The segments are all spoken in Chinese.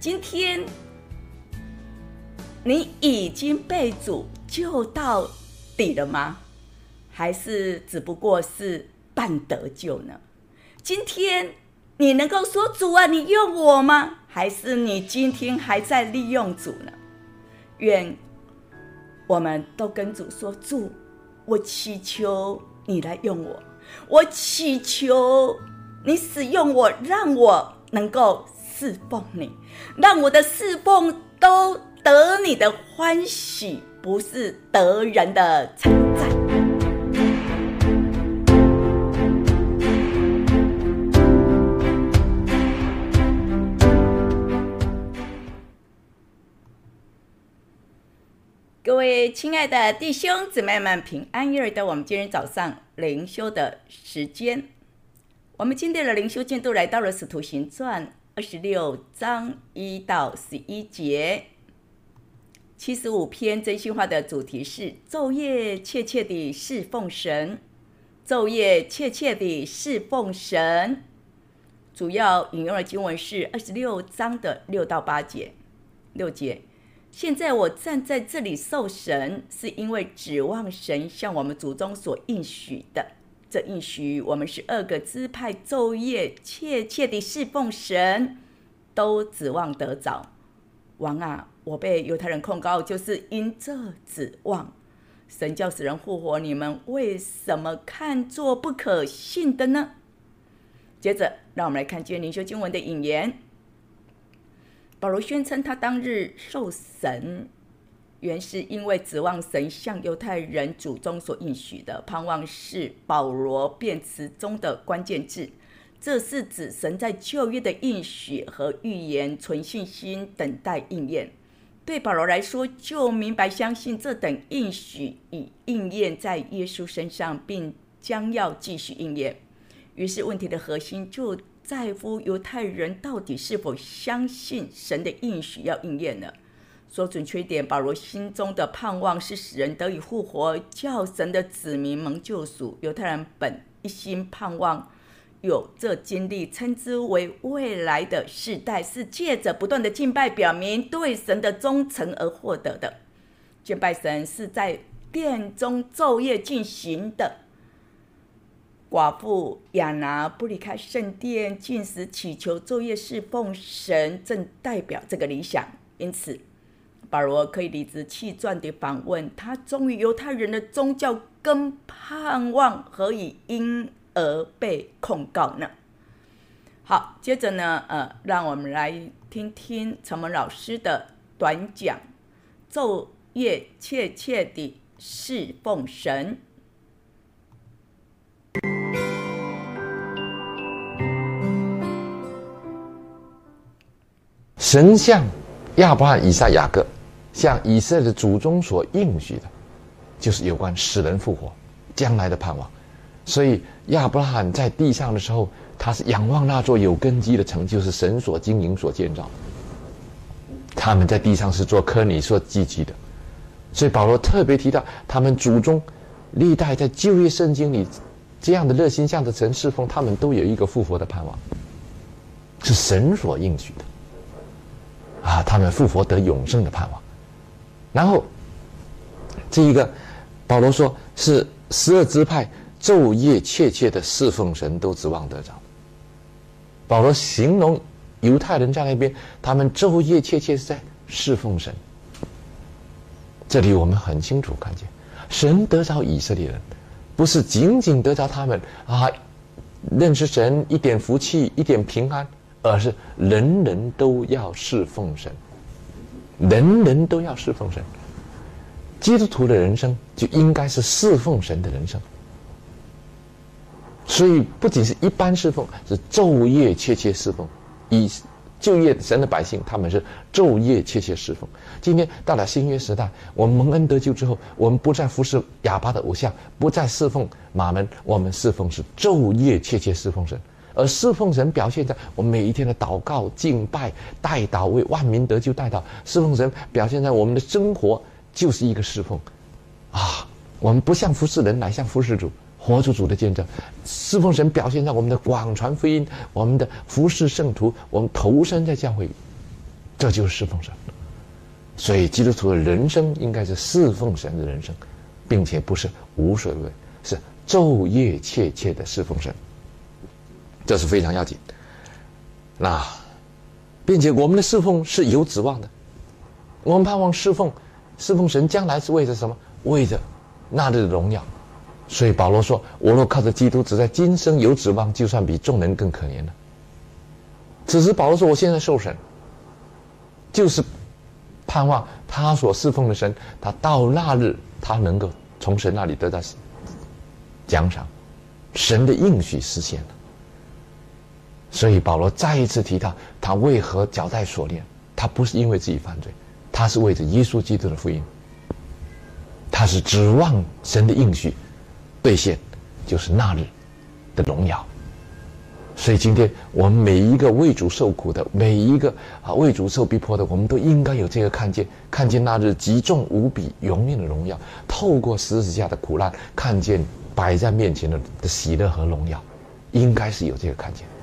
今天你已经被主救到底了吗？还是只不过是半得救呢？今天你能够说主啊，你用我吗？还是你今天还在利用主呢？愿我们都跟主说，主，我祈求你来用我，我祈求你使用我，让我能够侍奉你，让我的侍奉都得你的欢喜，不是得人的称赞。各位亲爱的弟兄姊妹们，平安！又来到我们今天早上灵修的时间。我们今天的灵修进度来到了《使徒行传》26章1到11节。75篇真心话的主题是昼夜切切地侍奉神，昼夜切切地侍奉神。主要引用的经文是26章的6到8节。6节，现在我站在这里受审，是因为指望神向我们祖宗所应许的。这应许我们12个支派昼夜切切地侍奉神，都指望得着。王啊，我被犹太人控告，就是因这指望。神叫死人复活，你们为什么看作不可信的呢？接着让我们来看今天灵修经文的引言。保罗宣称他当日受审，原是因为指望神向犹太人祖宗所应许的。盼望是保罗辩词中的关键字，这是指神在旧约的应许和预言存信心等待应验。对保罗来说，就明白相信这等应许已应验在耶稣身上，并将要继续应验。于是问题的核心就在乎犹太人到底是否相信神的应许要应验了。说准确点，保罗心中的盼望是使人得以复活，叫神的子民蒙救赎。犹太人本一心盼望有这经历，称之为未来的世代，是借着不断的敬拜表明对神的忠诚而获得的。敬拜神是在殿中昼夜进行的。寡妇亚拿不离开圣殿，禁食祈求，昼夜侍奉神，正代表这个理想。因此保罗可以理直气壮地反问，他忠于犹太人的宗教跟盼望何以因而被控告呢？好，接着呢，让我们来听听陈蒙老师的短讲，昼夜切切地侍奉神。 神向亚伯拉罕、以撒、雅各向以色列的祖宗所应许的，就是有关使人复活将来的盼望。所以亚伯拉罕在地上的时候，他是仰望那座有根基的城，就是神所经营所建造。他们在地上是做科尼所积极的，所以保罗特别提到他们祖宗历代在旧约圣经里这样的热心向着神侍奉，他们都有一个复活的盼望，是神所应许的他们复活得永生的盼望。然后这一个保罗说是12支派昼夜切切的侍奉神，都指望得着。保罗形容犹太人在那边，他们昼夜切切是在侍奉神。这里我们很清楚看见，神得着以色列人，不是仅仅得着他们认识神一点福气一点平安，而是人人都要侍奉神，人人都要侍奉神。基督徒的人生就应该是侍奉神的人生。所以不仅是一般侍奉，是昼夜切切侍奉。以旧约神的百姓，他们是昼夜切切侍奉。今天到了新约时代，我们蒙恩得救之后，我们不再服侍哑巴的偶像，不再侍奉马门，我们侍奉是昼夜切切侍奉神。而侍奉神表现在我们每一天的祷告、敬拜、代祷，为万民得救代祷。侍奉神表现在我们的生活，就是一个侍奉我们不像服侍人，乃像服侍主，活出主的见证。侍奉神表现在我们的广传福音，我们的服侍圣徒，我们投身在教会里。 这就是侍奉神。所以基督徒的人生应该是侍奉神的人生，并且不是无所谓，是昼夜切切的侍奉神，这是非常要紧。那并且我们的侍奉是有指望的，我们盼望侍奉神将来是为着什么？为着那日的荣耀。所以保罗说，我若靠着基督只在今生有指望，就算比众人更可怜了。此时保罗说，我现在受审，就是盼望他所侍奉的神，他到那日他能够从神那里得到奖赏，神的应许实现了。所以保罗再一次提到，他为何脚带锁链，他不是因为自己犯罪，他是为着耶稣基督的福音，他是指望神的应许兑现，就是那日的荣耀。所以今天我们每一个为主受苦的，每一个为主受逼迫的，我们都应该有这个看见那日极重无比永远的荣耀，透过十字架的苦难，看见摆在面前的喜乐和荣耀，应该是有这个看见。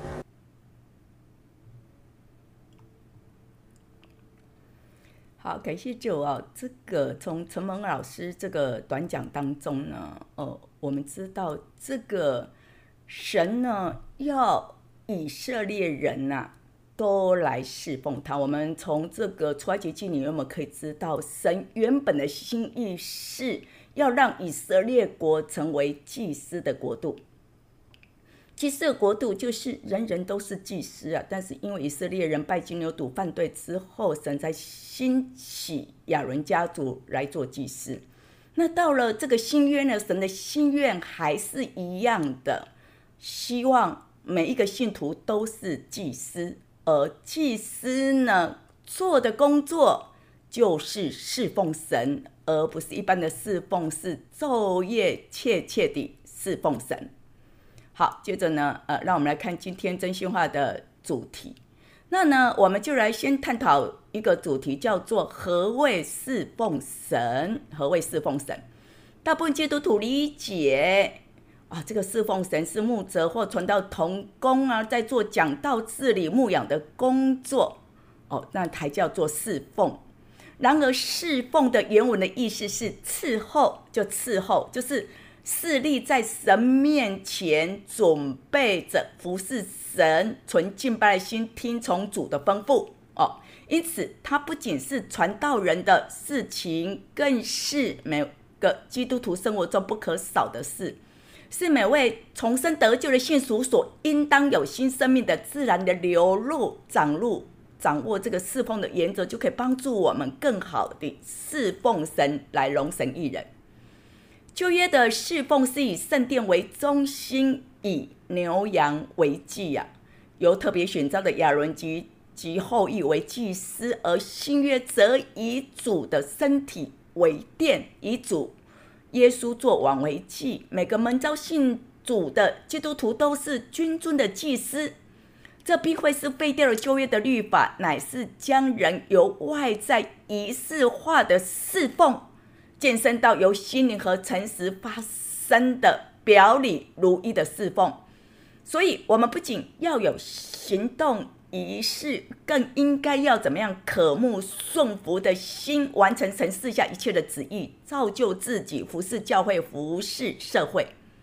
好，感谢主哦。这个从陈蒙老师这个短讲当中呢，我们知道这个神呢要以色列人都来侍奉他。我们从这个出埃及记里面，我们可以知道，神原本的心意是要让以色列国成为祭司的国度。祭司的国度就是人人都是祭司但是因为以色列人拜金牛犊犯罪之后，神才兴起亚伦家族来做祭司。那到了这个新约呢，神的心愿还是一样的，希望每一个信徒都是祭司，而祭司呢做的工作就是侍奉神，而不是一般的侍奉，是昼夜切切地侍奉神。好，接着呢，让我们来看今天真心话的主题。那呢，我们就来先探讨一个主题，叫做何谓侍奉神？何谓侍奉神？大部分基督徒理解这个侍奉神是牧者或传道同工在做讲道、治理、牧养的工作那才叫做侍奉。然而，侍奉的原文的意思是伺候，就是侍立在神面前，准备着服侍神，存敬拜的心，听从主的吩咐因此，它不仅是传道人的事情，更是每个基督徒生活中不可少的事，是每位重生得救的信徒所应当有新生命的自然的流露、掌握这个侍奉的原则，就可以帮助我们更好的侍奉神，来荣神益人。旧约的侍奉是以圣殿为中心，以牛羊为祭由特别选召的亚伦及后裔为祭司，而新约则以主的身体为殿，以主耶稣作王为祭。每个门召信主的基督徒都是君尊的祭司，这必会是废掉了旧约的律法，乃是将人由外在仪式化的侍奉健身到由心灵和诚实发生的表里如一的侍奉。所以我们不仅要有行动仪式，更应该要怎么样渴慕顺服的心，完成神赐下一切的旨意，造就自己，服侍教会，服侍社会。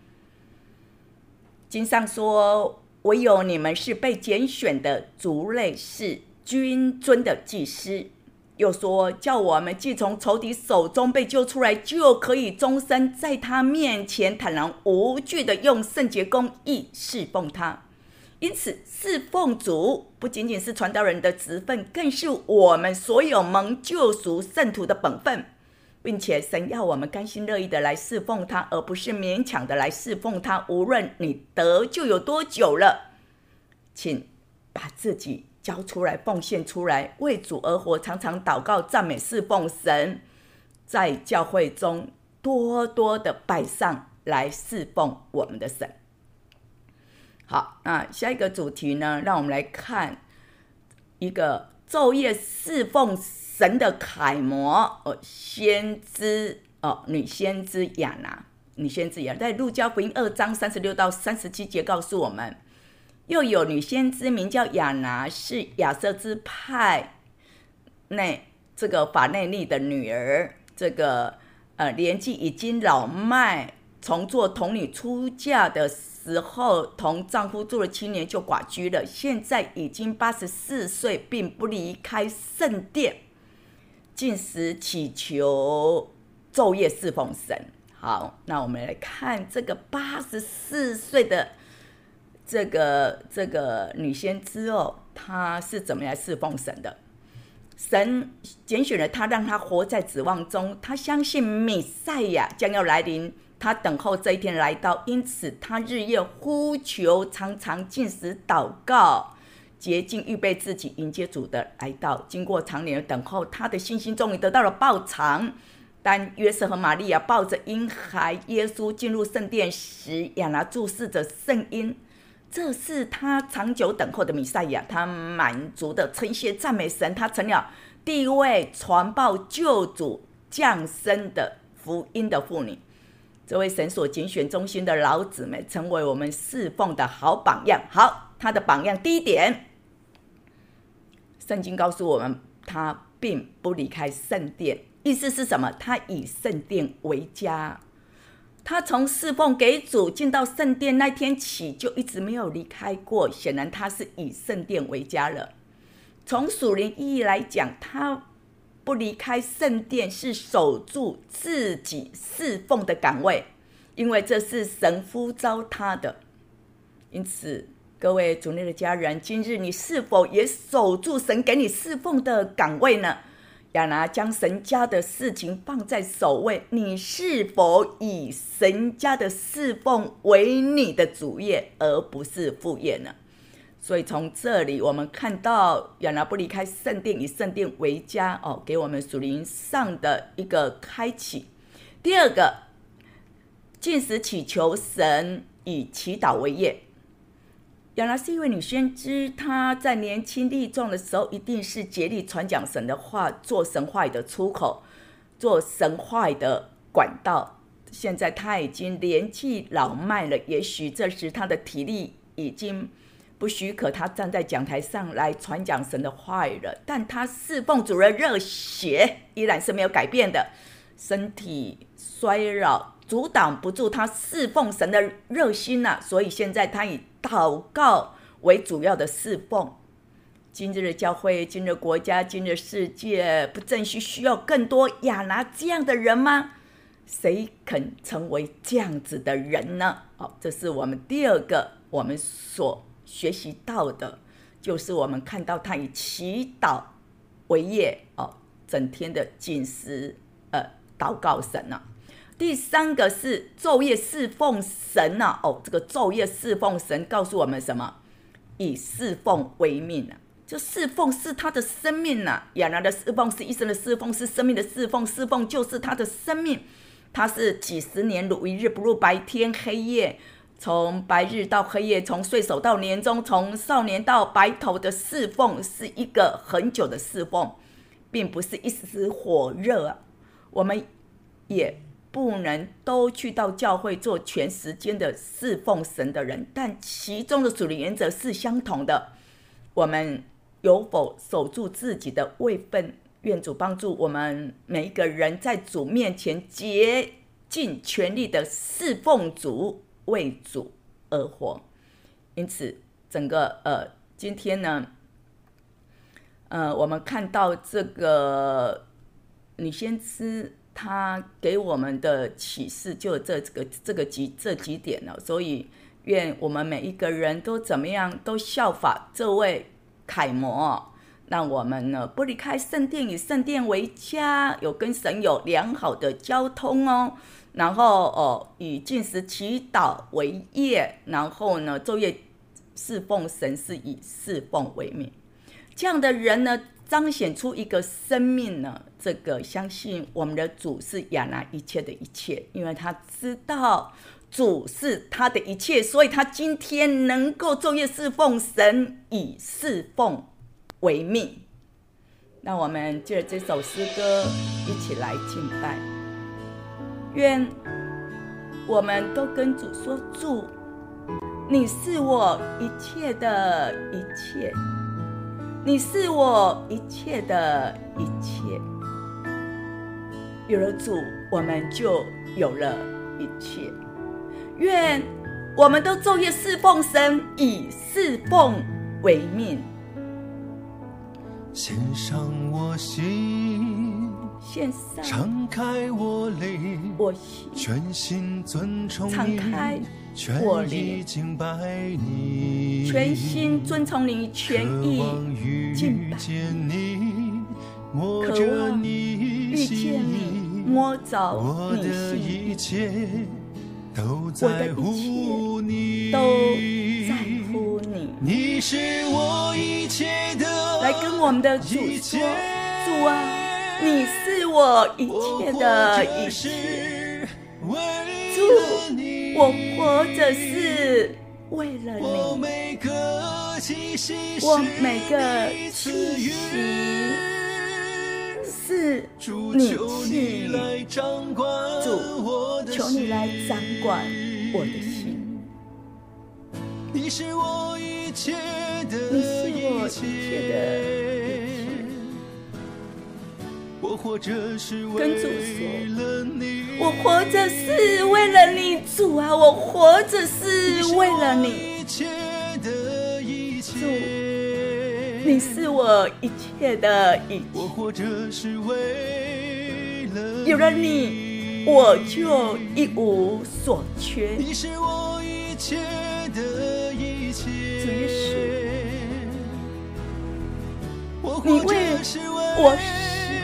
经上说，唯有你们是被拣选的族类，是君尊的祭司。又说，叫我们既从仇敌手中被救出来，就可以终身在他面前坦然无惧的用圣洁公义侍奉他。因此，侍奉主不仅仅是传道人的职分，更是我们所有蒙救赎圣徒的本分，并且神要我们甘心乐意的来侍奉他，而不是勉强的来侍奉他。无论你得救有多久了，请把自己交出来，奉献出来，为主而活，常常祷告、赞美、侍奉神，在教会中多多的摆上来侍奉我们的神。好，那下一个主题呢，让我们来看一个昼夜侍奉神的楷模先知女先知亚拿。在路加福音2章36到37节告诉我们，又有女先知名叫亚拿，是亚瑟支派内这个法内利的女儿，这个年纪已经老迈，从做童女出嫁的时候，同丈夫住了7年就寡居了，现在已经84岁，并不离开圣殿，禁食祈求，昼夜侍奉神。好，那我们来看这个84岁的这个女先知哦，她是怎么来侍奉神的？神拣选了她，让她活在指望中，她相信弥赛亚将要来临，她等候这一天来到，因此她日夜呼求，常常禁食祷告，洁净预备自己迎接主的来到。经过长年的等候，她的信心终于得到了报偿。当约瑟和玛利亚抱着婴孩耶稣进入圣殿时，亚拿注视着圣婴，这是他长久等候的弥赛亚。他满足的称谢赞美神，他成了第一位传报救主降生的福音的妇女。这位神所拣选忠心的老姊妹，成为我们侍奉的好榜样。好，他的榜样第一点，圣经告诉我们，他并不离开圣殿。意思是什么？他以圣殿为家，他从侍奉给主进到圣殿那天起就一直没有离开过，显然他是以圣殿为家了。从属灵意义来讲，他不离开圣殿是守住自己侍奉的岗位，因为这是神呼召他的。因此各位主内的家人，今日你是否也守住神给你侍奉的岗位呢？亚拿将神家的事情放在首位，你是否以神家的侍奉为你的主业，而不是副业呢？所以从这里我们看到亚拿不离开圣殿，以圣殿为家，给我们属灵上的一个开启。第二个，禁食祈求神，以祈祷为业。亚拿是一位女先知，她在年轻力壮的时候，一定是竭力传讲神的话，做神话语的出口，做神话语的管道。现在她已经年纪老迈了，也许这时她的体力已经不许可她站在讲台上来传讲神的话语了，但她侍奉主的热血依然是没有改变的。身体衰老阻挡不住他侍奉神的热心啊，所以现在他以祷告为主要的侍奉。今日的教会，今日的国家，今日的世界，不正需要更多亚拿这样的人吗？谁肯成为这样子的人呢？这是我们第二个我们所学习到的，就是我们看到他以祈祷为业，整天的禁食祷告神啊。第三个是昼夜侍奉神啊，这个昼夜侍奉神告诉我们什么？以侍奉为命啊，就侍奉是他的生命啊。亚拿的侍奉是一生的侍奉，是生命的侍奉，侍奉就是他的生命。他是几十年如一日不入白天黑夜，从白日到黑夜，从岁首到年终，从少年到白头的侍奉，是一个很久的侍奉，并不是一时火热啊。我们也不能都去到教会做全时间的侍奉神的人，但其中的属灵原则是相同的。我们有否守住自己的位分？愿主帮助我们每一个人在主面前竭尽全力的侍奉主，为主而活。因此整个今天呢我们看到这个女先知他给我们的启示就这几点了，所以愿我们每一个人都怎么样，都效法这位楷模，让我们呢不离开圣殿，以圣殿为家，有跟神有良好的交通哦。然后以禁食祈祷为业，然后呢昼夜侍奉神，是以侍奉为命。这样的人呢，彰显出一个生命呢，这个相信我们的主是亚拿一切的一切，因为他知道主是他的一切，所以他今天能够昼夜侍奉神，以侍奉为命。那我们借着这首诗歌一起来敬拜，愿我们都跟主说，主，你是我一切的一切， 你是我一切的一切。有了主，我们就有了一切。愿我们都昼夜侍奉神，以侍奉为命。 献上我心， 献上敞开我灵， 我心， 全心尊崇敞开你， 我全意灵， 敬拜你， 全心尊崇你，全意敬拜， 你，摸渴着望你遇见你，摸着我你的心一切都我的在一乎你， 切都在乎你。 你是我一切的， 来跟我们的主说，主啊，你是我一切的一切。主，我活着是为了你，我每个气息是你赐予。主，求你来掌管我的心。 你是我一切的一切。 我活着是为了你， 我活着是为了你，主啊，我活着是为了你。主，你是我一切的一切。 我活着是为了你， 有了你，我就一无所缺。 你是我一切的一切。 主耶稣， 你为我死，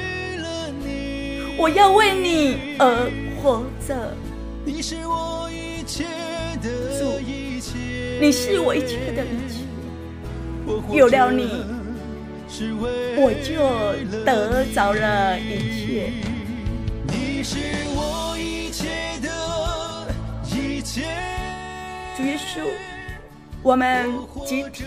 我要为你而活着。 你是我一切的一切， 你是我一切的一切。有了你，我就得着了一切。 你是我一切的一切。 主耶稣，我们集体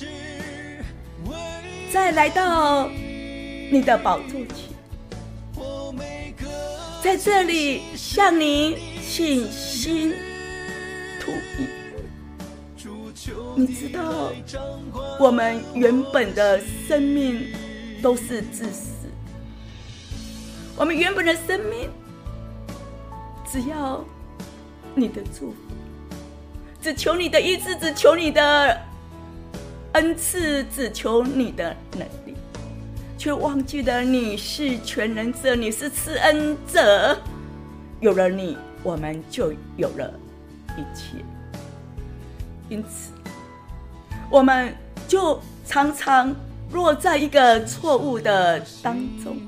再来到你的宝座前，在这里向你倾心吐意。你知道我们原本的生命都是自私，我们原本的生命只要你的祝福，只求你的医治，只求你的恩赐，只求你的能力，却忘记了你是全能者，你是赐恩者。有了你，我们就有了一切。因此我们就常常落在一个错误的当中。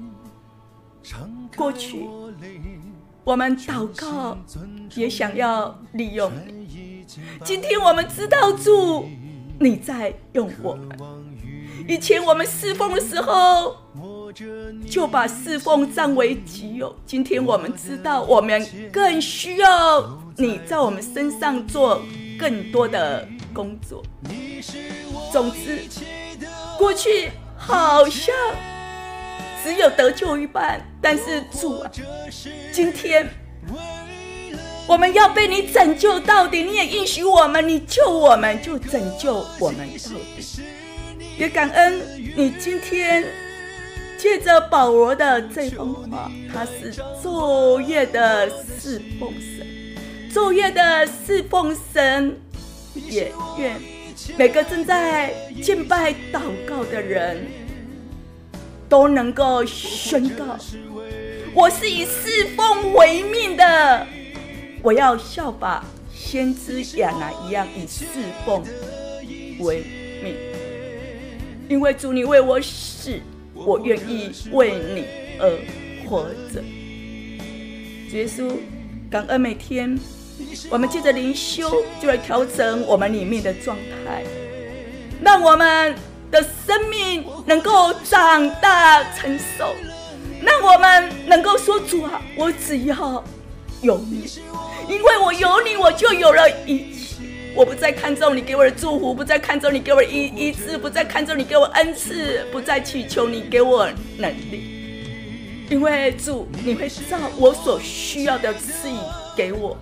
过去我们祷告也想要利用你，今天我们知道主你在用我们。以前我们侍奉的时候就把侍奉占为己有，今天我们知道我们更需要你在我们身上做更多的工作。总之，过去好像只有得救一半，但是主啊，今天我们要被你拯救到底，你也应许我们，你救我们就拯救我们到底。也感恩你今天借着保罗的这封话，他是昼夜的侍奉神，昼夜的侍奉神，也愿每个正在敬拜祷告的人都能够宣告，我是以侍奉为命的，我要效法先知亚拿一样，以侍奉为命。因为主你为我死，我愿意为你而活着。主耶稣，感恩每天我们借着灵修就来调整我们里面的状态，让我们的生命能够长大成熟，让我们能够说，主啊，我只要有你，因为我有你，我就有了一切。我不再看重你给我的祝福，不再看重你给我的医治，不再看重你给我恩赐，不再祈求你给我能力，因为主你会照我所需要的赐予给我。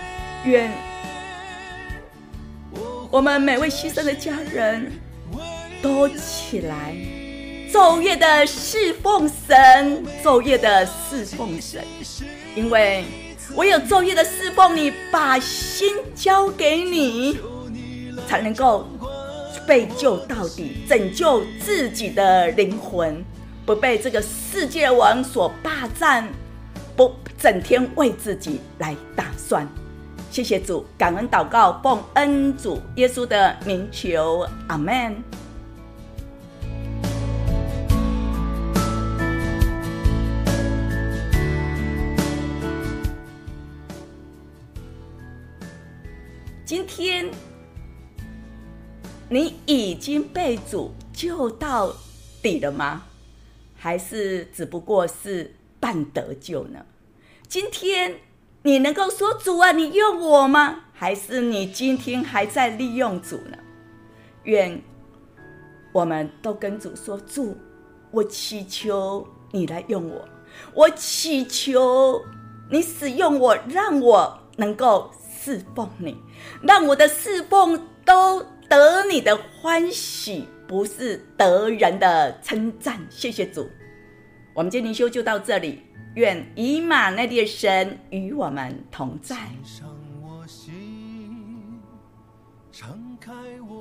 愿我们每位牺牲的家人都起来，昼夜的侍奉神，昼夜的侍奉神，因为唯有昼夜的侍奉你，把心交给你，才能够被救到底，拯救自己的灵魂，不被这个世界王所霸占，不整天为自己来打算。谢谢主，感恩祷告，奉恩主耶稣的名求，阿们。今天你已经被主救到底了吗？还是只不过是半得救呢？今天你能够说主啊，你用我吗？还是你今天还在利用主呢？愿我们都跟主说，主，我祈求你来用我，我祈求你使用我，让我能够侍奉你，让我的侍奉都得你的欢喜，不是得人的称赞。谢谢主，我们今天灵修就到这里，愿以马内利的神与我们同在。 献上我心，敞开我